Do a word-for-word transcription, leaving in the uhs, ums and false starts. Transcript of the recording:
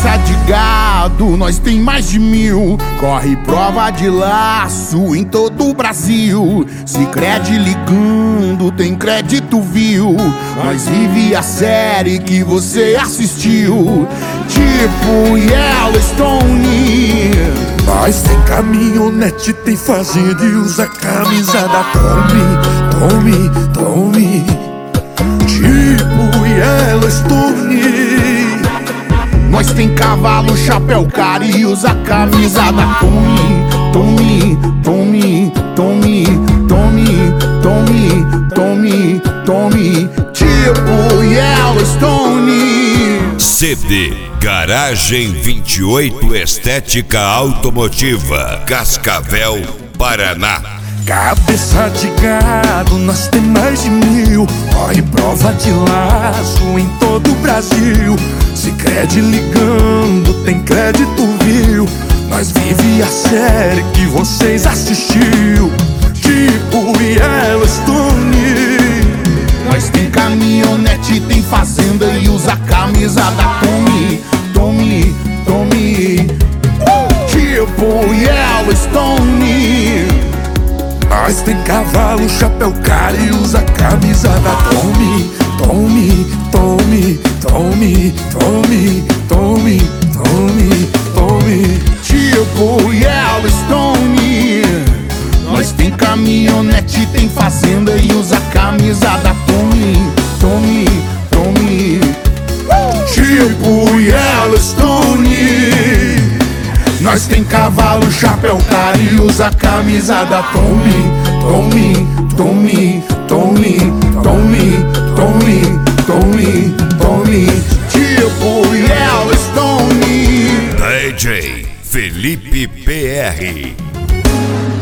Cabeça de gado, nós tem mais de mil. Corre prova de laço em todo o Brasil. Sicredi ligando, tem crédito, viu? Nós vive a série que você assistiu, tipo Yellowstone. Nós tem caminhonete, tem fazenda e usa camisa da Tommy, Tommy, Tommy, tipo Yellowstone. Nós tem cavalo, chapéu caro e usa camisa da Tommy, Tommy, Tommy, Tommy, Tommy, Tommy, Tommy, Tommy, tipo Yellowstone. C D Garagem vinte e oito Estética Automotiva, Cascavel, Paraná. Cabeça de gado, nós tem mais de mil. Corre prova de laço em todo o Brasil. Sicredi ligando, tem crédito, viu? Nós vive a série que vocês assistiu, tipo Yellowstone. Nós tem caminhonete, tem fazenda e usa camisa da Tommy, Tommy, Tommy, tipo Yellowstone. Nós tem cavalo, chapéu caro e usa camisa da Tommy, Tommy, Tommy, Tommy, Tommy, Tommy, Tommy, Tommy, tipo Yellowstone. Nós tem caminhonete, tem fazenda e usa camisa da Tommy, Tommy, Tommy, tipo Yellowstone. Nós tem cavalo, chapéu caro e usa camisa da Tommy, Tommy, Tommy, Tommy, Tommy, Tommy, Tommy, Tommy, tipo Yellowstone. D J Felipe P R.